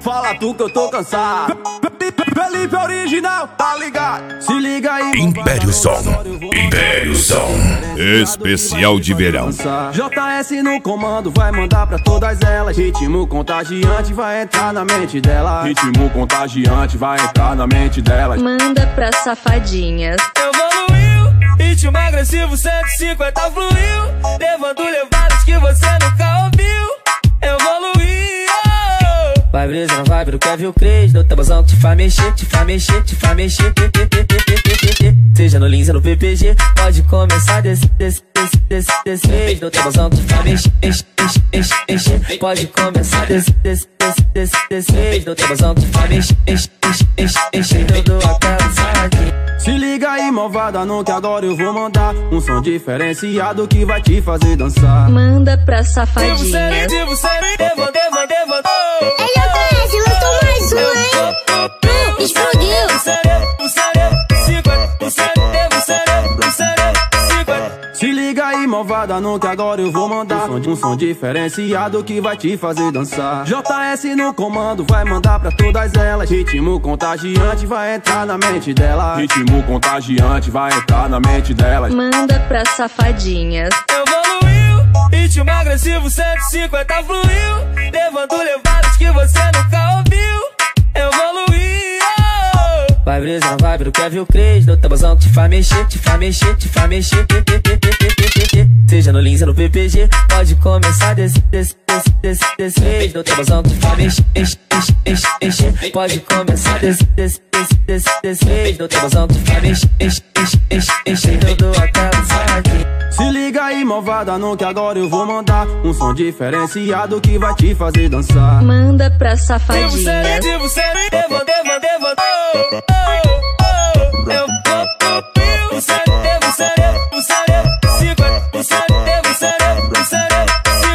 Fala tu que eu tô cansado. Felipe original, tá ligado? Se liga aí, Império Som, Império Som, especial de verão. JS no comando, vai mandar pra todas elas. Ritmo contagiante vai entrar na mente delas. Ritmo contagiante vai entrar na mente delas. Manda pra safadinhas. Evoluiu, ritmo agressivo 150 fluiu, levando levadas que você nunca ouviu. Evoluiu. Vai brisa na vibe do Kevin Cres, no tabuzão que te faz mexer, te faz mexer, te faz mexer. Seja no Lins ou no PPG, pode começar desse no tabuzão que te faz mexer, pode começar desse no tabuzão que te faz mexer, tudo aquela saladinha. Se liga aí, malvada, no que agora eu vou mandar um som diferenciado que vai te fazer dançar. Manda pra safadinhas. Ei, JS, lançou mais um, hein? Explodiu. Se liga aí, malvada, no que agora eu vou mandar um som diferenciado que vai te fazer dançar. JS no comando, vai mandar pra todas elas. Ritmo contagiante vai entrar na mente delas. Ritmo contagiante vai entrar na mente delas. Manda pra safadinhas. Evoluiu, ritmo agressivo 150 fluiu, levando levadas que você nunca ouviu. Evoluiu. Vai brisa na vibe do Kevin Cres, no tabuzão que te faz mexer, te faz mexer, te faz mexer. Seja no Lins ou no PPG, pode começar desse no tabuzão que te faz mexer, pode começar desse no tabuzão que te faz mexer, tudo aquela saladinha. Se liga aí, malvada, no que agora eu vou mandar um som diferenciado que vai te fazer dançar. Manda pra safadinhas.